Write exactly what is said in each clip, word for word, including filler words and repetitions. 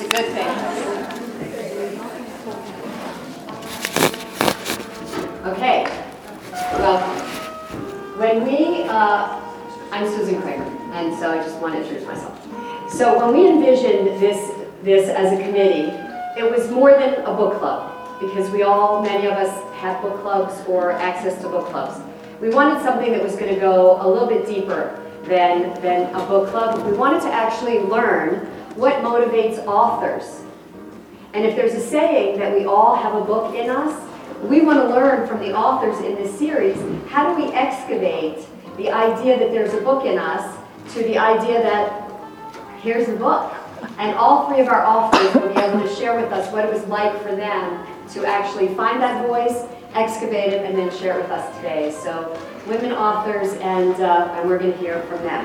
It's a good thing. Okay. Well, when we, uh, I'm Susan Kramer, and so I just want to introduce myself. So when we envisioned this, this as a committee, it was more than a book club, because we all, many of us, have book clubs or access to book clubs. We wanted something that was going to go a little bit deeper than, than a book club. We wanted to actually learn what motivates authors. And if there's a saying that we all have a book in us, we want to learn from the authors in this series, how do we excavate the idea that there's a book in us to the idea that here's a book. And all three of our authors will be able to share with us what it was like for them to actually find that voice, excavate it, and then share it with us today. So women authors, and, uh, and we're going to hear from them.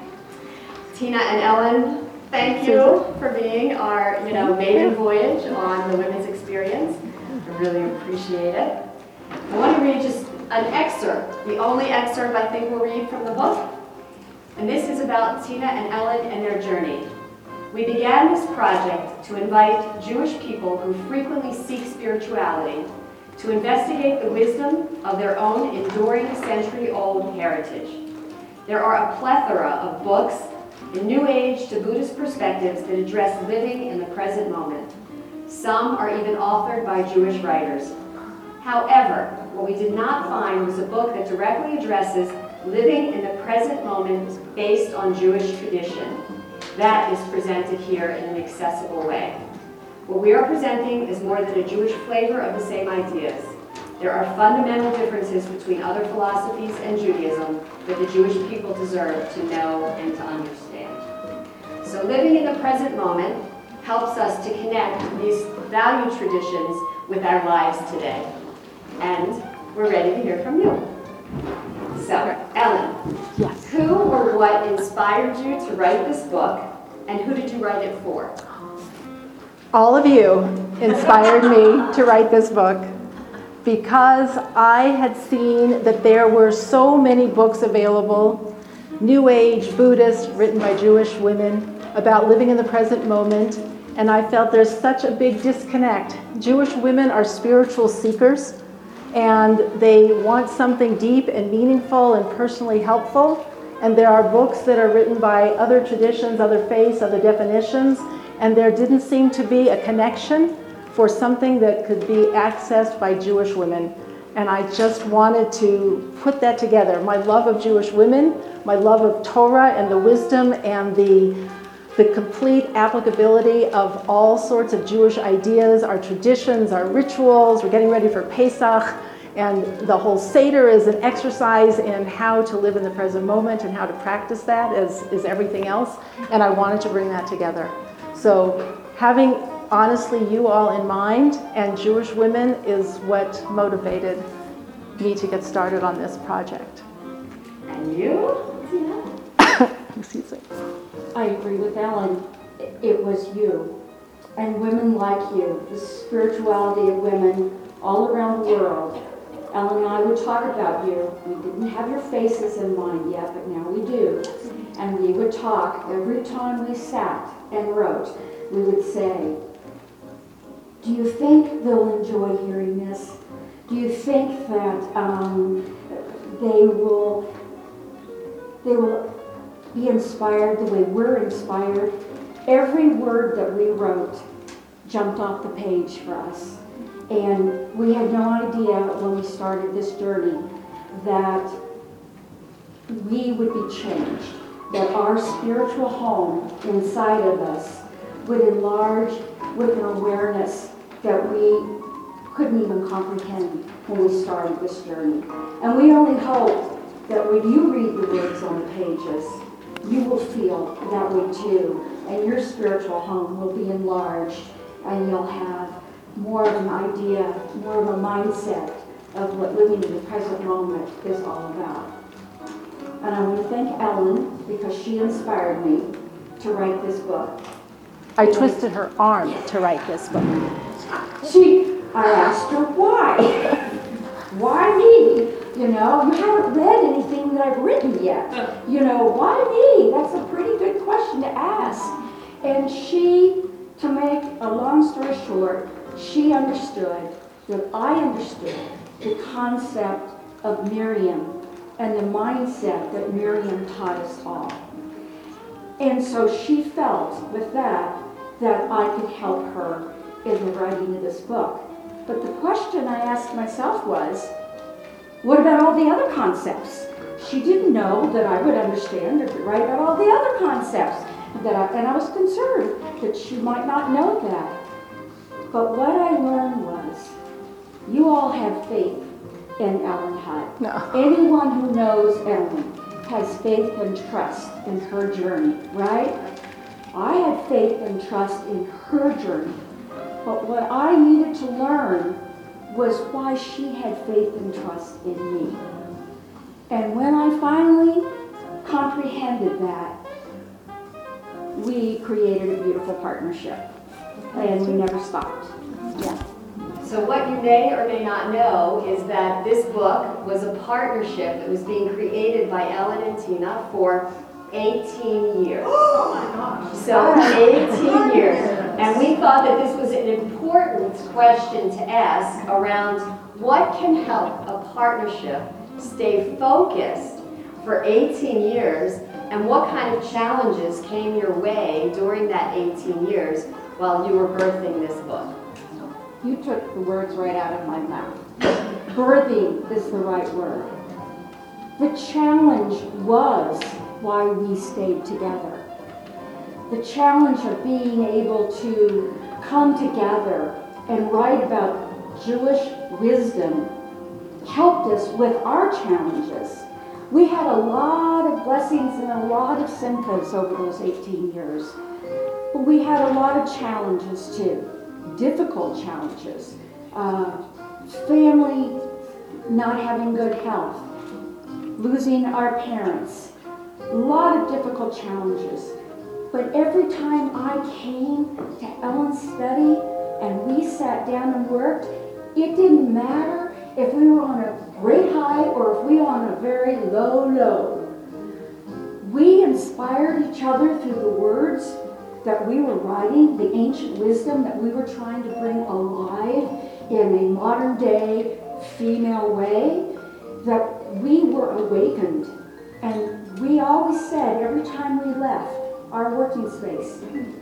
Tina and Ellen, thank you for being our you know, maiden voyage on the women's experience. I really appreciate it. I want to read just an excerpt, the only excerpt I think we'll read from the book. And this is about Tina and Ellen and their journey. We began this project to invite Jewish people who frequently seek spirituality to investigate the wisdom of their own enduring century-old heritage. There are a plethora of books in New Age to Buddhist perspectives that address living in the present moment. Some are even authored by Jewish writers. However, what we did not find was a book that directly addresses living in the present moment based on Jewish tradition. That is presented here in an accessible way. What we are presenting is more than a Jewish flavor of the same ideas. There are fundamental differences between other philosophies and Judaism that the Jewish people deserve to know and to understand. So living in the present moment helps us to connect these value traditions with our lives today. And we're ready to hear from you. So, Ellen, yes. Who or what inspired you to write this book, and who did you write it for? All of you inspired me to write this book because I had seen that there were so many books available, New Age, Buddhist, written by Jewish women, about living in the present moment, and I felt there's such a big disconnect. Jewish women are spiritual seekers, and they want something deep and meaningful and personally helpful. And there are books that are written by other traditions, other faiths, other definitions, and there didn't seem to be a connection for something that could be accessed by Jewish women. And I just wanted to put that together. My love of Jewish women, my love of Torah and the wisdom and the the complete applicability of all sorts of Jewish ideas, our traditions, our rituals. We're getting ready for Pesach, and the whole Seder is an exercise in how to live in the present moment and how to practice that as is everything else. And I wanted to bring that together. So having honestly you all in mind and Jewish women is what motivated me to get started on this project. And you, Tina? Excuse me. I agree with Ellen. It was you and women like you, the spirituality of women all around the world. Ellen and I would talk about you. We didn't have your faces in mind yet, but now we do. And we would talk every time we sat and wrote. We would say, do you think they'll enjoy hearing this? Do you think that um, they will they will be inspired the way we're inspired? Every word that we wrote jumped off the page for us. And we had no idea when we started this journey that we would be changed, that our spiritual home inside of us would enlarge with an awareness that we couldn't even comprehend when we started this journey. And we only hope that when you read the words on the pages, you will feel that way too, and your spiritual home will be enlarged, and you'll have more of an idea, more of a mindset of what living in the present moment is all about. And I want to thank Ellen because she inspired me to write this book. I twisted her arm to write this book. She, I asked her why. Why me? You know, you haven't read anything that I've written yet. You know, why me? That's a pretty good question to ask. And she To make a long story short, she understood that I understood the concept of Miriam and the mindset that Miriam taught us all. And so she felt with that that I could help her in the writing of this book. But the question I asked myself was, what about all the other concepts? She didn't know that I would understand or write about all the other concepts. That I, and I was concerned that she might not know that. But what I learned was, you all have faith in Ellen Hutt. No. Anyone who knows Ellen has faith and trust in her journey, right? I had faith and trust in her journey. But what I needed to learn was why she had faith and trust in me. And when I finally comprehended that, we created a beautiful partnership. And we never stopped. Yeah. So what you may or may not know is that this book was a partnership that was being created by Ellen and Tina for eighteen years. Oh my gosh. So eighteen years. And we thought that this was an important question to ask around what can help a partnership stay focused for eighteen years, and what kind of challenges came your way during that eighteen years while you were birthing this book? You took the words right out of my mouth. Birthing is the right word. The challenge was why we stayed together. The challenge of being able to come together and write about Jewish wisdom helped us with our challenges. We had a lot of blessings and a lot of simchas over those eighteen years. But we had a lot of challenges too. Difficult challenges. Uh, family not having good health. Losing our parents. A lot of difficult challenges. But every time I came to Ellen's study and we sat down and worked, it didn't matter if we were on a great high or if we were on a very low low. We inspired each other through the words that we were writing, the ancient wisdom that we were trying to bring alive in a modern day female way, that we were awakened. And we always said every time we left our working space,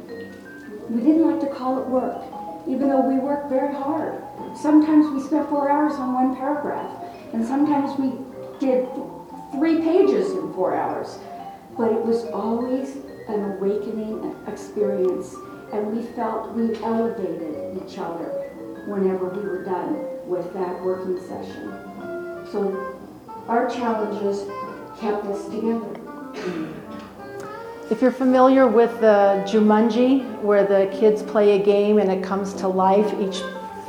we didn't like to call it work, even though we worked very hard. Sometimes we spent four hours on one paragraph, and sometimes we did three pages in four hours. But it was always an awakening experience, and we felt we elevated each other whenever we were done with that working session. So our challenges kept us together. If you're familiar with the Jumanji, where the kids play a game and it comes to life, each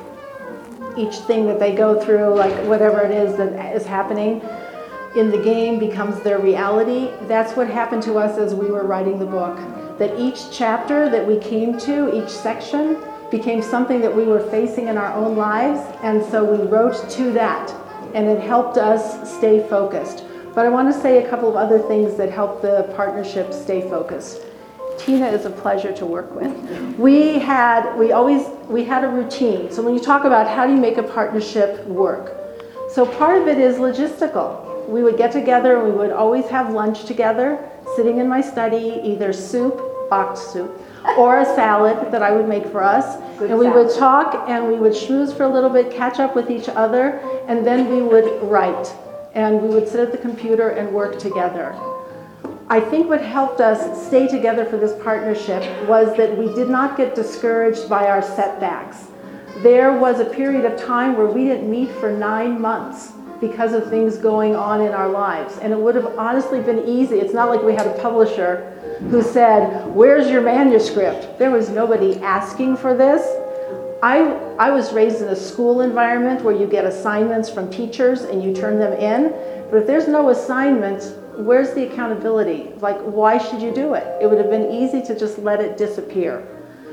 each thing that they go through, like whatever it is that is happening in the game becomes their reality. That's what happened to us as we were writing the book. That each chapter that we came to, each section, became something that we were facing in our own lives, and so we wrote to that, and it helped us stay focused. But I want to say a couple of other things that help the partnership stay focused. Tina is a pleasure to work with. We had, we always, we had a routine. So when you talk about how do you make a partnership work, so part of it is logistical. We would get together and we would always have lunch together, sitting in my study, either soup, boxed soup, or a salad that I would make for us. Good and we would salad. talk and we would schmooze for a little bit, catch up with each other, and then we would write. And we would sit at the computer and work together. I think what helped us stay together for this partnership was that we did not get discouraged by our setbacks. There was a period of time where we didn't meet for nine months because of things going on in our lives. And it would have honestly been easy. It's not like we had a publisher who said, "Where's your manuscript?" There was nobody asking for this. I, I was raised in a school environment where you get assignments from teachers and you turn them in. But if there's no assignments, where's the accountability? Like, why should you do it? It would have been easy to just let it disappear.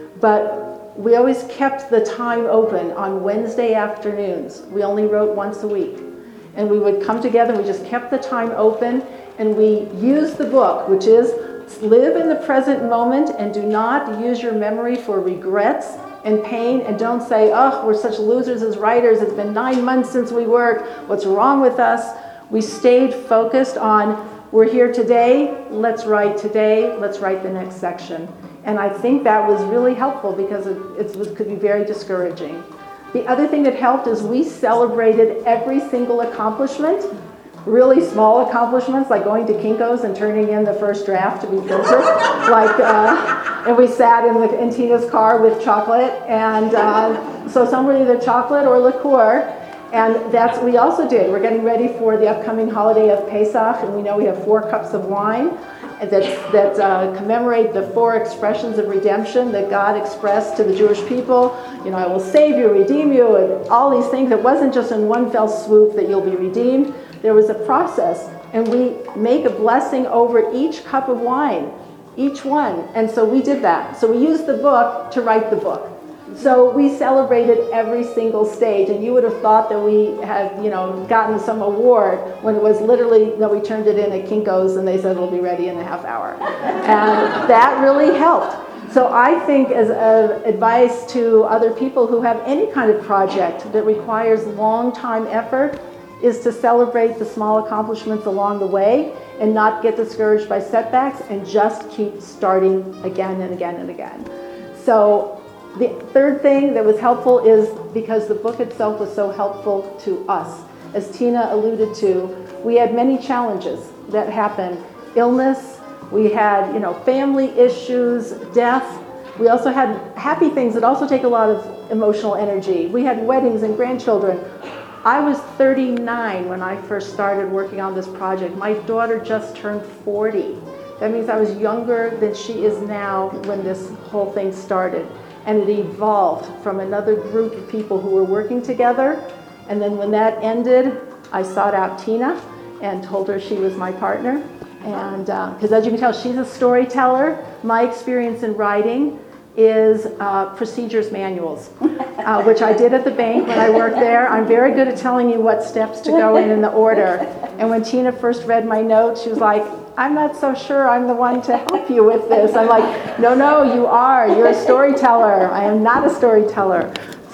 But we always kept the time open on Wednesday afternoons. We only wrote once a week. And we would come together, we just kept the time open, and we used the book, which is live in the present moment and do not use your memory for regrets and pain, and don't say, oh, we're such losers as writers, it's been nine months since we worked, what's wrong with us? We stayed focused on, we're here today, let's write today, let's write the next section. And I think that was really helpful because it, it was, could be very discouraging. The other thing that helped is we celebrated every single accomplishment, really small accomplishments like going to Kinko's and turning in the first draft to be printed. like, uh, and we sat in, the, in Tina's car with chocolate, and uh, so some were either chocolate or liqueur. And that's what we also did. We're getting ready for the upcoming holiday of Pesach, and we know we have four cups of wine that, that uh, commemorate the four expressions of redemption that God expressed to the Jewish people. You know, I will save you, redeem you, and all these things. It wasn't just in one fell swoop that you'll be redeemed. There was a process, and we make a blessing over each cup of wine, each one. And so we did that. So we used the book to write the book. So we celebrated every single stage, and you would have thought that we had, you know, gotten some award when it was literally, no, we turned it in at Kinko's and they said it'll be ready in a half hour. And that really helped. So I think as a advice to other people who have any kind of project that requires long time effort is to celebrate the small accomplishments along the way and not get discouraged by setbacks and just keep starting again and again and again. So the third thing that was helpful is because the book itself was so helpful to us. As Tina alluded to, we had many challenges that happened. Illness, we had, you know, family issues, death. We also had happy things that also take a lot of emotional energy. We had weddings and grandchildren. I was thirty-nine when I first started working on this project. My daughter just turned forty. That means I was younger than she is now when this whole thing started. And it evolved from another group of people who were working together. And then when that ended, I sought out Tina and told her she was my partner. And because uh, as you can tell, she's a storyteller. My experience in writing is uh, procedures manuals, uh, which I did at the bank when I worked there. I'm very good at telling you what steps to go in in the order. And when Tina first read my notes, she was like, I'm not so sure I'm the one to help you with this. I'm like, no, no, you are. You're a storyteller. I am not a storyteller.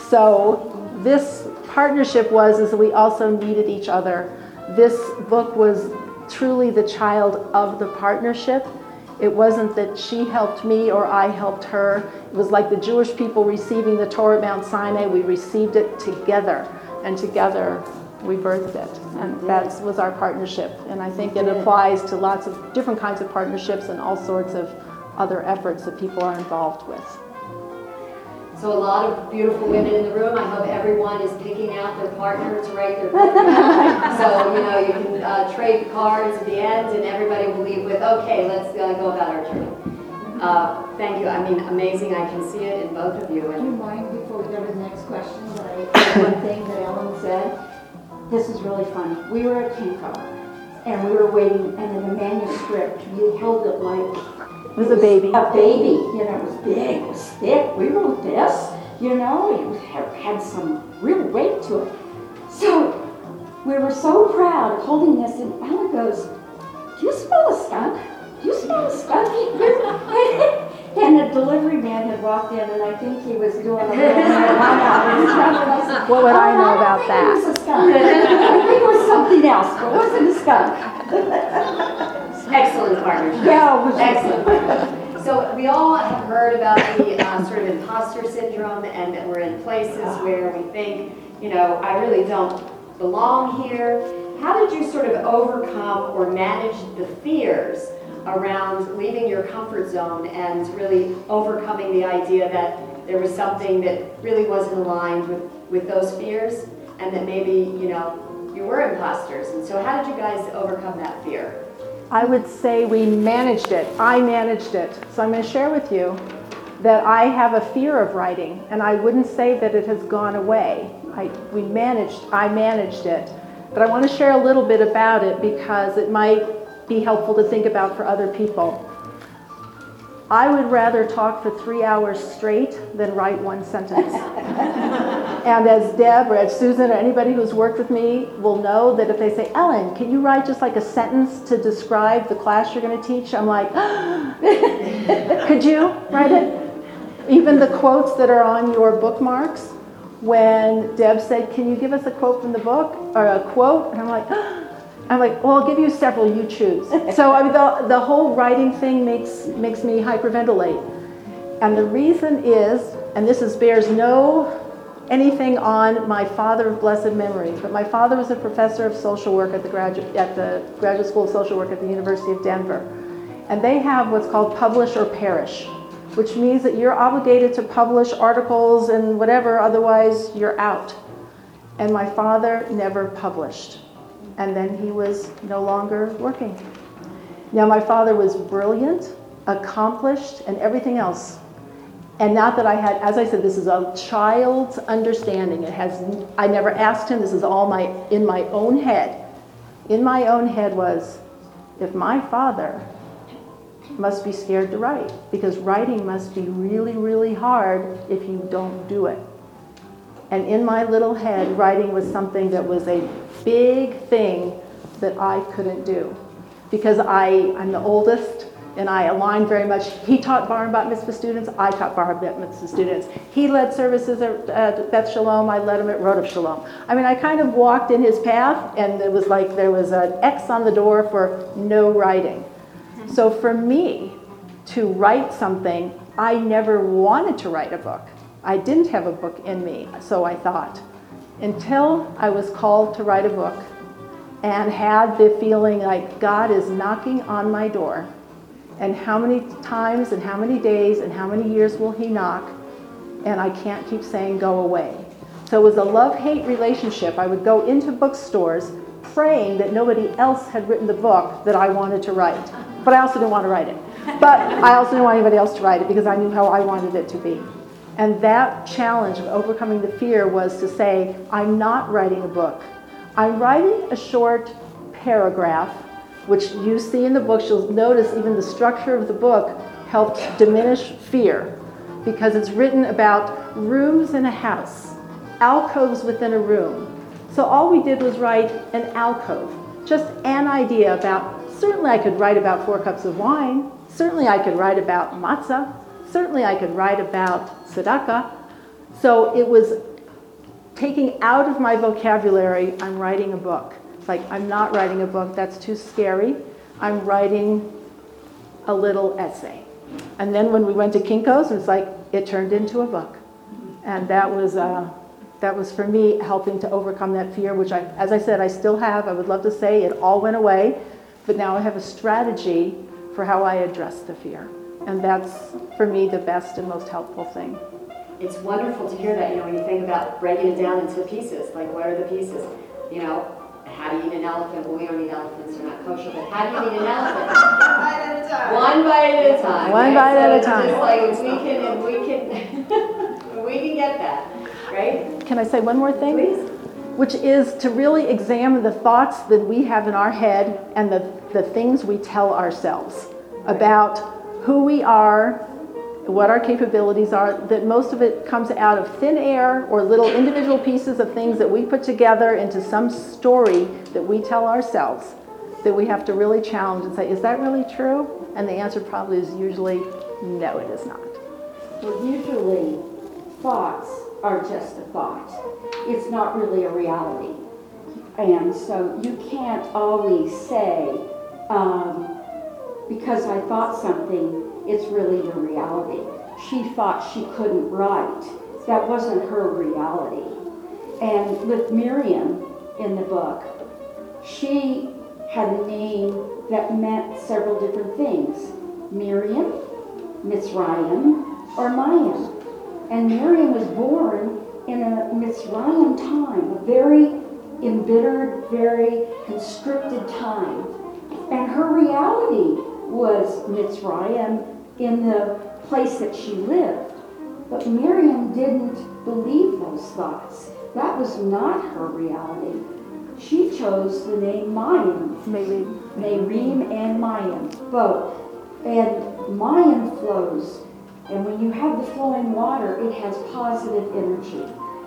So this partnership was is that we also needed each other. This book was truly the child of the partnership. It wasn't that she helped me or I helped her. It was like the Jewish people receiving the Torah at Mount Sinai. We received it together, and together we birthed it. And that was our partnership. And I think it applies to lots of different kinds of partnerships and all sorts of other efforts that people are involved with. So a lot of beautiful women in the room. I hope everyone is picking out their partner to write their book. So, you know, you can uh, trade cards at the end and everybody will leave with, okay, let's uh, go about our journey. Uh, thank you. I mean, amazing. I can see it in both of you. Do you And mind, before we go to the next question, that I, one thing that Ellen said? This is really funny. We were at Kinko, and we were waiting, and in the manuscript, you held it like It was a baby. A baby, you know, it was big, it was thick. We wrote this, you know, it was, had some real weight to it. So we were so proud of holding this, and Ellen goes, do you smell a skunk? Do you smell a skunk here? And the delivery man had walked in, and I think he was doing a little marijuana. What would I know about I that? think it was a skunk. I think it was something else, but it wasn't a skunk. excellent partnership. Yeah, it was Excellent. So we all have heard about the uh, sort of imposter syndrome, and that we're in places where we think, you know, I really don't belong here. How did you sort of overcome or manage the fears around leaving your comfort zone and really overcoming the idea that there was something that really wasn't aligned with, with those fears, and that maybe, you know, you were imposters? And so how did you guys overcome that fear? I would say we managed it. I managed it. So I'm going to share with you that I have a fear of writing, and I wouldn't say that it has gone away. I, we managed, I managed it. But I want to share a little bit about it because it might be helpful to think about for other people. I would rather talk for three hours straight than write one sentence. And as Deb or as Susan or anybody who's worked with me will know that if they say, Ellen, can you write just like a sentence to describe the class you're going to teach? I'm like, could you write it? Even the quotes that are on your bookmarks. When Deb said, can you give us a quote from the book or a quote? And I'm like, I'm like, well, I'll give you several, you choose. So I mean, the, the whole writing thing makes, makes me hyperventilate. And the reason is, and this is bears no anything on my father of blessed memory, but my father was a professor of social work at the graduate at the Graduate School of Social Work at the University of Denver. And they have what's called publish or perish, which means that you're obligated to publish articles and whatever, otherwise you're out. And my father never published. And then he was no longer working. Now my father was brilliant, accomplished, and everything else. And not that I had, as I said, this is a child's understanding. It has, I never asked him, this is all my, in my own head. In my own head was, if my father must be scared to write, because writing must be really, really hard if you don't do it. And in my little head, writing was something that was a big thing that I couldn't do. Because I, I'm the oldest, and I aligned very much. He taught bar and bat mitzvah students, I taught bar and bat mitzvah students. He led services at uh, Beth Shalom, I led him at Road of Shalom. I mean, I kind of walked in his path, and it was like there was an X on the door for no writing. So for me to write something, I never wanted to write a book. I didn't have a book in me, so I thought. Until I was called to write a book and had the feeling like God is knocking on my door. And how many times and how many days and how many years will he knock? And I can't keep saying go away. So it was a love-hate relationship. I would go into bookstores praying that nobody else had written the book that I wanted to write. But I also didn't want to write it. But I also didn't want anybody else to write it because I knew how I wanted it to be. And that challenge of overcoming the fear was to say, I'm not writing a book. I'm writing a short paragraph, which you see in the book. You'll notice even the structure of the book helped diminish fear because it's written about rooms in a house, alcoves within a room. So all we did was write an alcove, just an idea about, certainly I could write about four cups of wine, certainly I could write about matzah, certainly I could write about tzedakah. So it was taking out of my vocabulary, I'm writing a book. It's like, I'm not writing a book, that's too scary. I'm writing a little essay. And then when we went to Kinko's, it's like, it turned into a book. And that was, uh, that was for me helping to overcome that fear, which I, as I said, I still have. I would love to say it all went away, but now I have a strategy for how I address the fear. And that's, for me, the best and most helpful thing. It's wonderful to hear that, you know, when you think about breaking it down into pieces, like what are the pieces? You know, how do you eat an elephant? Well, we don't eat elephants, they're not kosher, but how do you eat an elephant? One bite at a time. One right? bite so at a it's time. Just like if we can, if we can, we can get that, right? Can I say one more thing? Please. Which is to really examine the thoughts that we have in our head and the, the things we tell ourselves about who we are, what our capabilities are, that most of it comes out of thin air or little individual pieces of things that we put together into some story that we tell ourselves, that we have to really challenge and say, is that really true? And the answer probably is usually, no, it is not. Well, usually thoughts are just a thought. It's not really a reality. And so you can't always say, um, because I thought something, it's really your reality. She thought she couldn't write. That wasn't her reality. And with Miriam in the book, she had a name that meant several different things. Miriam, Mitzrayim, or Mayim. And Miriam was born in a Mitzrayim time, a very embittered, very constricted time. And her reality was Mitzrayim in the place that she lived. But Miriam didn't believe those thoughts. That was not her reality. She chose the name Mayim. Maybe. Merim and Mayim, both. And Mayim flows. And when you have the flowing water, it has positive energy.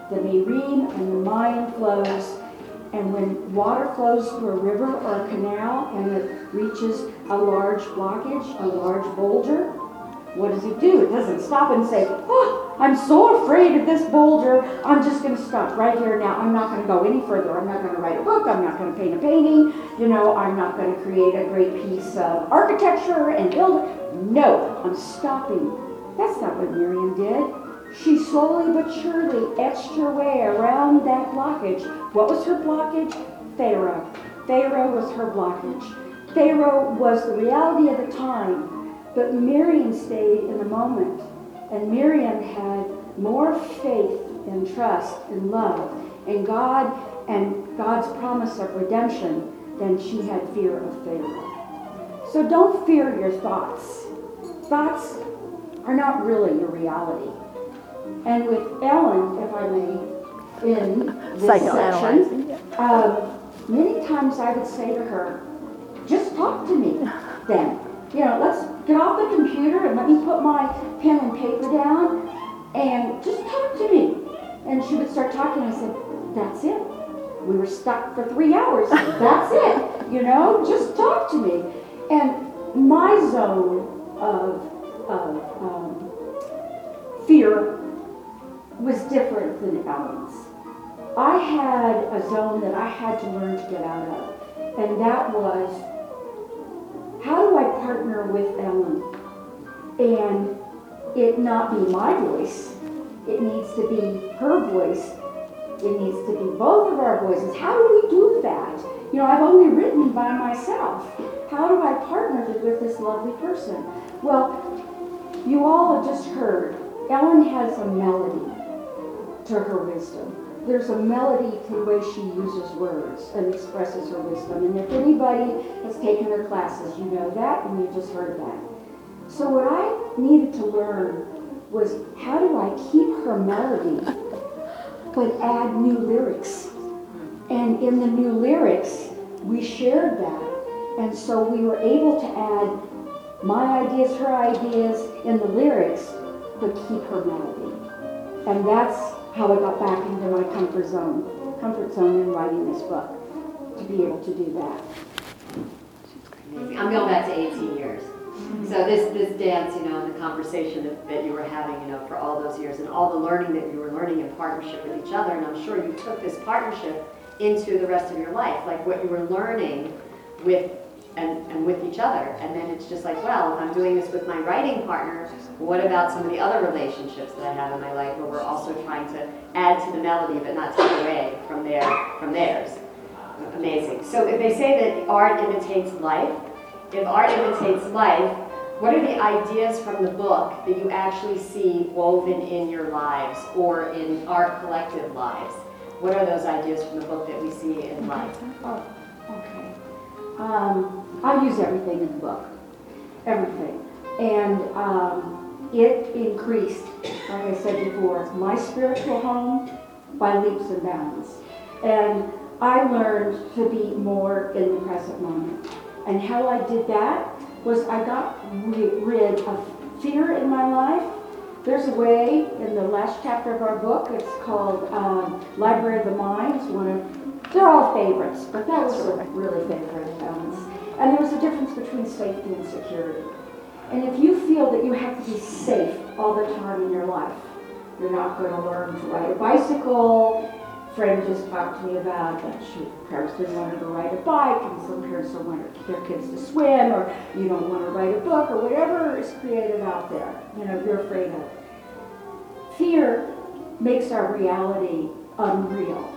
the Merim and the Mayan flows. And when water flows through a river or a canal and it reaches a large blockage, a large boulder, what does it do? It doesn't stop and say, oh, I'm so afraid of this boulder, I'm just going to stop right here now. I'm not going to go any further. I'm not going to write a book. I'm not going to paint a painting. You know, I'm not going to create a great piece of architecture and build it. No, I'm stopping. That's not what Miriam did. She slowly but surely etched her way around that blockage. What was her blockage? Pharaoh. Pharaoh was her blockage. Pharaoh was the reality of the time. But Miriam stayed in the moment, and Miriam had more faith and trust and love and God and God's promise of redemption than she had fear of Pharaoh. So don't fear your thoughts. Thoughts are not really your reality. And with Ellen, if I may, in this section, um, many times I would say to her, just talk to me then. You know, let's get off the computer and let me put my pen and paper down and just talk to me. And she would start talking. I said, that's it. We were stuck for three hours. That's it. You know, just talk to me. And my zone of, of um, fear was different than Ellen's. I had a zone that I had to learn to get out of. And that was, how do I partner with Ellen and it not be my voice? It needs to be her voice. It needs to be both of our voices. How do we do that? You know, I've only written by myself. How do I partner with this lovely person? Well, you all have just heard, Ellen has a melody to her wisdom. There's a melody to the way she uses words and expresses her wisdom. And if anybody has taken her classes, you know that, and you just heard that. So what I needed to learn was, how do I keep her melody, but add new lyrics? And in the new lyrics, we shared that. And so we were able to add my ideas, her ideas in the lyrics, but keep her melody. And that's how I got back into my comfort zone, comfort zone in writing this book, to be able to do that. Amazing. I'm going back to eighteen years. So this this dance, you know, and the conversation that, that you were having, you know, for all those years, and all the learning that you were learning in partnership with each other, and I'm sure you took this partnership into the rest of your life, like what you were learning with and, and with each other. And then it's just like, well, if I'm doing this with my writing partner, what about some of the other relationships that I have in my life where we're also trying to add to the melody but not take away from their from theirs? Amazing. So if they say that art imitates life, if art imitates life, what are the ideas from the book that you actually see woven in your lives or in our collective lives? What are those ideas from the book that we see in life? Oh, okay. Um, I use everything in the book. Everything. And um, it increased, like I said before, my spiritual home by leaps and bounds. And I learned to be more in the present moment. And how I did that was I got rid of fear in my life. There's a way in the last chapter of our book, it's called um, Library of the Mind. It's one of, they're all favorites, but that was a really favorite. Um, and there was a difference between safety and security. And if you feel that you have to be safe all the time in your life, you're not going to learn to ride a bicycle. A friend just talked to me about that she parents didn't want her to ride a bike, and some parents don't want their kids to swim, or you don't want to write a book, or whatever is created out there, you know, you're afraid of. Fear makes our reality unreal.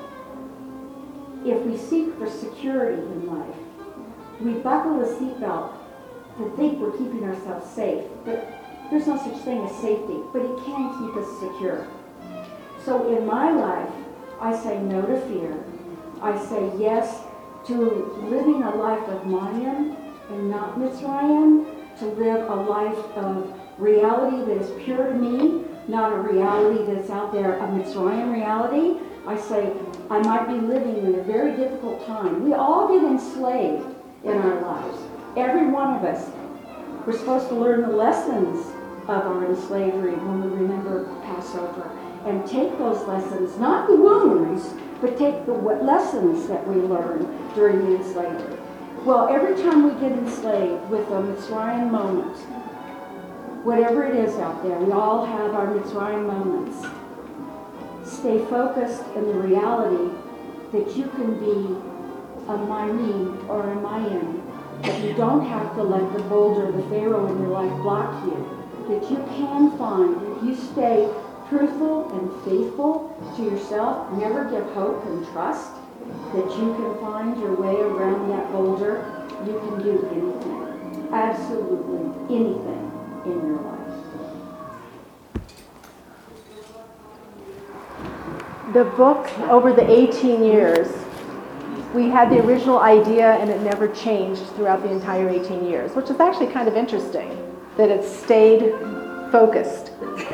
If we seek for security in life, we buckle a seatbelt to think we're keeping ourselves safe, but there's no such thing as safety, but it can keep us secure. So in my life, I say no to fear. I say yes to living a life of Mayim and not Mitzrayim, to live a life of reality that is pure to me, not a reality that's out there, a Mitzrayim reality. I say I might be living in a very difficult time. We all get enslaved in our lives. Every one of us. We're supposed to learn the lessons of our enslavement when we remember Passover. and take those lessons, not the wounds, but take the w- lessons that we learned during the enslavement. Well, every time we get enslaved with a Mitzrayim moment, whatever it is out there, we all have our Mitzrayim moments. Stay focused in the reality that you can be a Mayim or a Mayim, that you don't have to let the boulder, the Pharaoh in your life block you, that you can find, if you stay truthful and faithful to yourself, never give hope and trust, that you can find your way around that boulder. You can do anything, absolutely anything in your life. The book, over the eighteen years, we had the original idea and it never changed throughout the entire eighteen years, which is actually kind of interesting, that it stayed focused.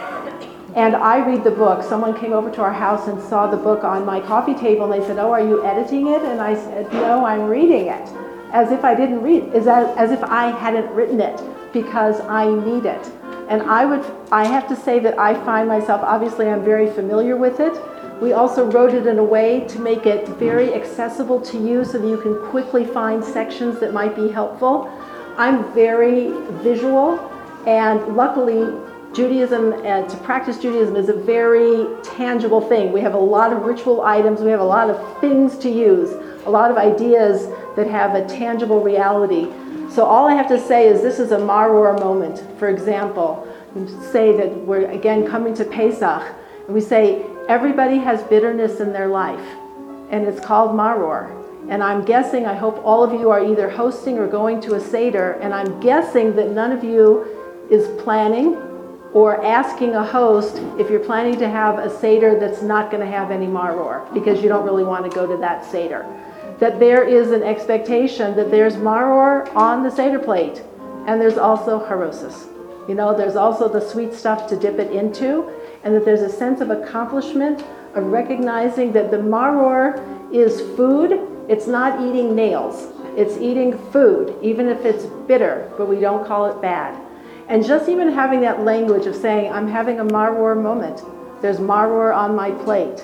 And I read the book. Someone came over to our house and saw the book on my coffee table and they said, "Oh, are you editing it?" And I said, "No, I'm reading it." As if I didn't read it, as, as if I hadn't written it, because I need it. And I would, I have to say that I find myself, obviously I'm very familiar with it. We also wrote it in a way to make it very accessible to you so that you can quickly find sections that might be helpful. I'm very visual, and luckily Judaism, and to practice Judaism is a very tangible thing. We have a lot of ritual items, we have a lot of things to use, a lot of ideas that have a tangible reality. So all I have to say is this is a maror moment. For example, we say that we're again coming to Pesach, and we say everybody has bitterness in their life, and it's called maror. And I'm guessing, I hope all of you are either hosting or going to a Seder, and I'm guessing that none of you is planning or asking a host if you're planning to have a Seder that's not going to have any maror, because you don't really want to go to that Seder. That there is an expectation that there's maror on the Seder plate, and there's also harosis. You know, there's also the sweet stuff to dip it into, and that there's a sense of accomplishment, of recognizing that the maror is food. It's not eating nails. It's eating food, even if it's bitter, but we don't call it bad. And just even having that language of saying, I'm having a maror moment, there's maror on my plate,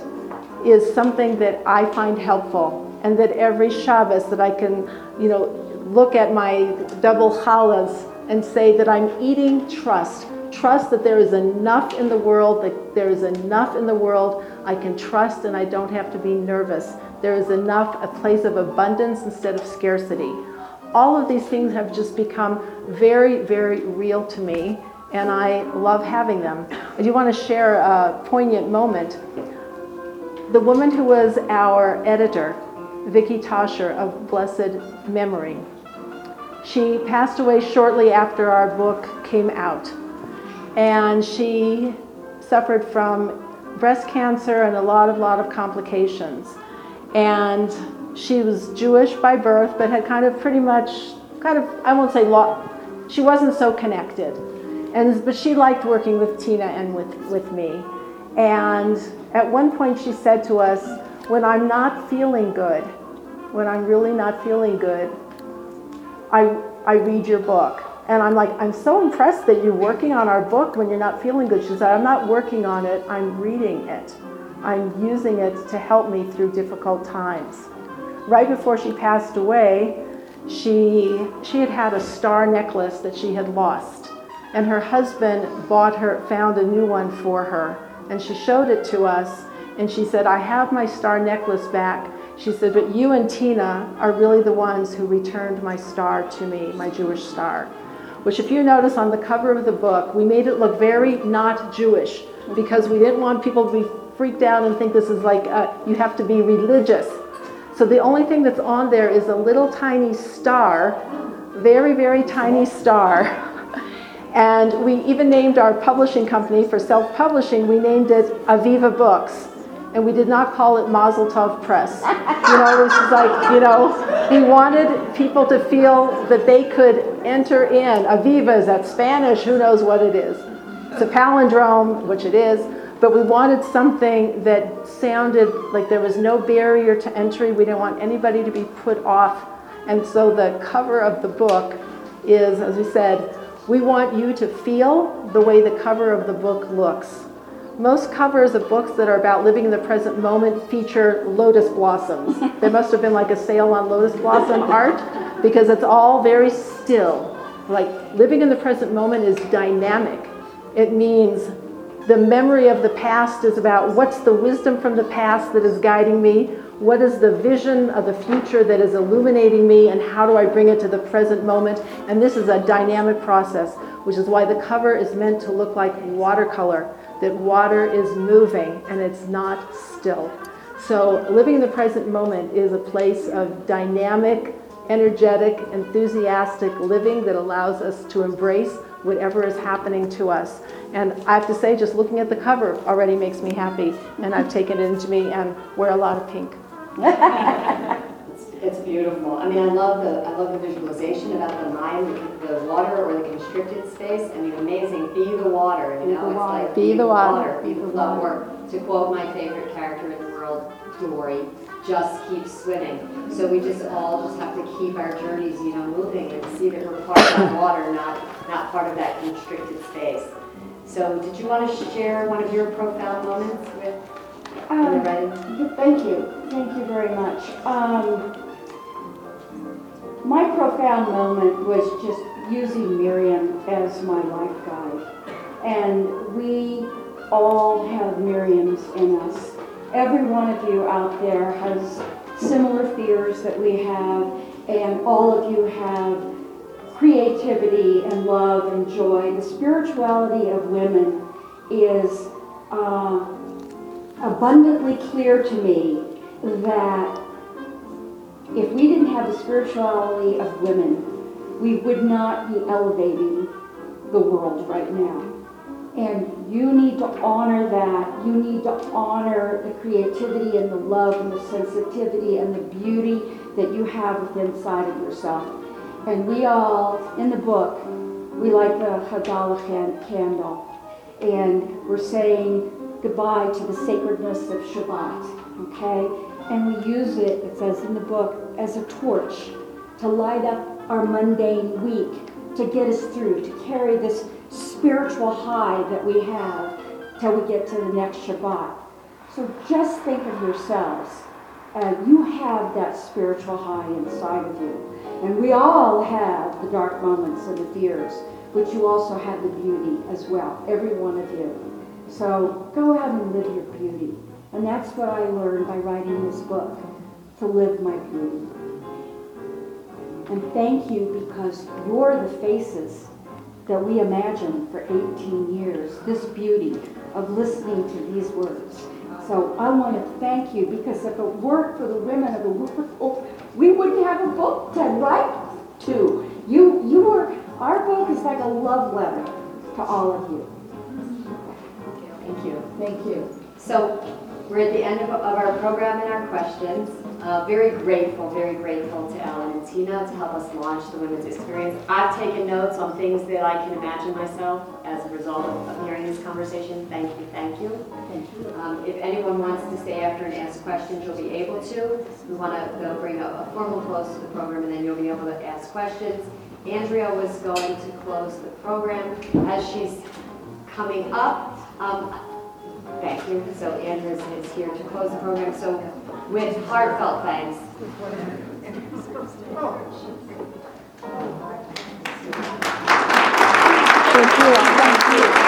is something that I find helpful. And that every Shabbos that I can, you know, look at my double challahs and say that I'm eating trust. Trust that there is enough in the world, that there is enough in the world I can trust and I don't have to be nervous. There is enough, a place of abundance instead of scarcity. All of these things have just become very, very real to me, and I love having them. I do want to share a poignant moment. The woman who was our editor, Vicky Tosher of blessed memory, she passed away shortly after our book came out. And she suffered from breast cancer and a lot of, lot of complications. And she was Jewish by birth, but had kind of pretty much, kind of, I won't say law, she wasn't so connected. And, but she liked working with Tina and with, with me. And at one point she said to us, when I'm not feeling good, when I'm really not feeling good, I, I read your book. And I'm like, I'm so impressed that you're working on our book when you're not feeling good. She said, I'm not working on it, I'm reading it. I'm using it to help me through difficult times. Right before she passed away, she, she had had a star necklace that she had lost. And her husband bought her, found a new one for her. And she showed it to us. And she said, I have my star necklace back. She said, but you and Tina are really the ones who returned my star to me, my Jewish star. Which if you notice on the cover of the book, we made it look very not Jewish because we didn't want people to be freaked out and think this is like, uh, you have to be religious. So the only thing that's on there is a little tiny star, very, very tiny star. And we even named our publishing company for self-publishing, we named it Aviva Books. And we did not call it Mazel Tov Press. You know, this is like, you know, we wanted people to feel that they could enter in. Aviva, is that Spanish? Who knows what it is? It's a palindrome, which it is, but we wanted something that sounded like there was no barrier to entry. We didn't want anybody to be put off. And so the cover of the book is, as we said, we want you to feel the way the cover of the book looks. most covers of books that are about living in the present moment feature lotus blossoms. There must have been like a sale on lotus blossom art, because it's all very still. Like, living in the present moment is dynamic. It means the memory of the past is about what's the wisdom from the past that is guiding me, what is the vision of the future that is illuminating me, and how do I bring it to the present moment. And this is a dynamic process, which is why the cover is meant to look like watercolor, that water is moving and it's not still. So living in the present moment is a place of dynamic, energetic, enthusiastic living that allows us to embrace whatever is happening to us. And I have to say, just looking at the cover already makes me happy, and I've taken it into me and wear a lot of pink. It's, it's beautiful. I mean, I love the I love the visualization about the mind, the, the water or the constricted space. I mean, amazing. Be the water. You know, it's like be the water, be the flow. Or to quote my favorite character in the world, Dory, just keep swimming. So we just all just have to keep our journeys, you know, moving and see that we're part of that water, not not part of that constricted space. So did you want to share one of your profound moments with Um, in the writing? Thank you. Thank you very much. Um, my profound moment was just using Miriam as my life guide. And we all have Miriams in us. Every one of you out there has similar fears that we have, and all of you have creativity and love and joy. The spirituality of women is uh, abundantly clear to me that if we didn't have the spirituality of women, we would not be elevating the world right now. And you need to honor that. You need to honor the creativity and the love and the sensitivity and the beauty that you have within inside of yourself. And we all, in the book, we light the Havdalah candle. And we're saying goodbye to the sacredness of Shabbat, okay? And we use it, it says in the book, as a torch to light up our mundane week, to get us through, to carry this spiritual high that we have till we get to the next Shabbat. So just think of yourselves. Uh, you have that spiritual high inside of you. And we all have the dark moments and the fears, but you also have the beauty as well, every one of you. So go out and live your beauty. And that's what I learned by writing this book, to live my beauty. And thank you, because you're the faces that we imagined for eighteen years, this beauty of listening to these words. So I want to thank you, because if it weren't for the women of the world, we wouldn't have a book to write to. You, you were, our book is like a love letter to all of you. Thank you. Thank you. So we're at the end of, of our program and our questions. Uh, very grateful, very grateful to Ellen and Tina to help us launch the Women's Experience. I've taken notes on things that I can imagine myself as a result of, of hearing this conversation. Thank you, thank you. Thank you. Um, if anyone wants to stay after and ask questions, you'll be able to. We want to go bring a, a formal close to the program, and then you'll be able to ask questions. Andrea was going to close the program as she's coming up. Um, thank you. So Andrea is here to close the program. So with heartfelt thanks. Thank you. Thank you.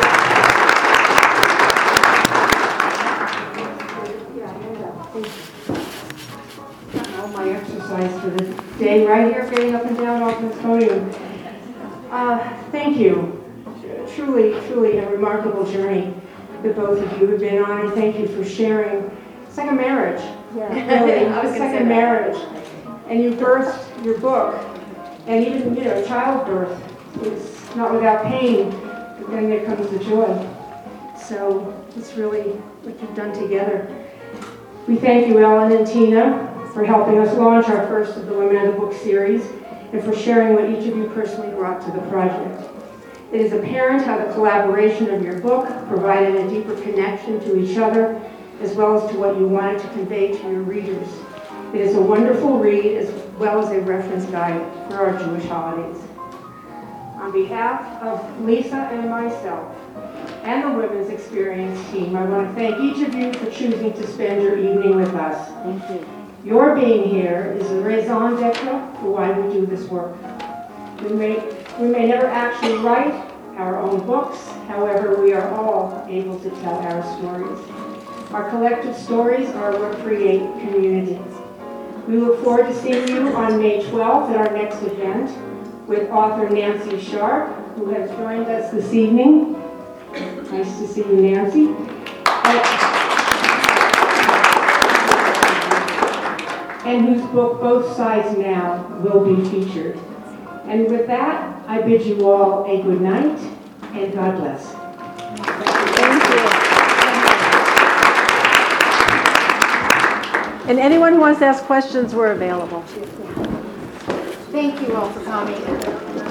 All my exercise for the day right here, getting up and down off this podium. Uh, thank you. Truly, truly a remarkable journey that both of you have been on, and thank you for sharing. It's like a marriage. Yeah. Really, I was it's gonna like say a that. marriage. And you birthed your book, and even, you know, childbirth is not without pain, but then there comes the joy. So it's really what you've done together. We thank you, Ellen and Tina, for helping us launch our first of the Women of the Book series, and for sharing what each of you personally brought to the project. It is apparent how the collaboration of your book provided a deeper connection to each other, as well as to what you wanted to convey to your readers. It is a wonderful read, as well as a reference guide for our Jewish holidays. on behalf of Lisa and myself and the Women's Experience team, I want to thank each of you for choosing to spend your evening with us. Thank you. Your being here is the raison d'etre for why we do this work. We may, we may never actually write our own books, however, we are all able to tell our stories. Our collective stories are what create community. We look forward to seeing you on May twelfth at our next event with author Nancy Sharp, who has joined us this evening. Nice to see you, Nancy. And whose book, Both Sides Now, will be featured. And with that, I bid you all a good night and God bless. Thank you. And anyone who wants to ask questions, we're available. Thank you all for coming.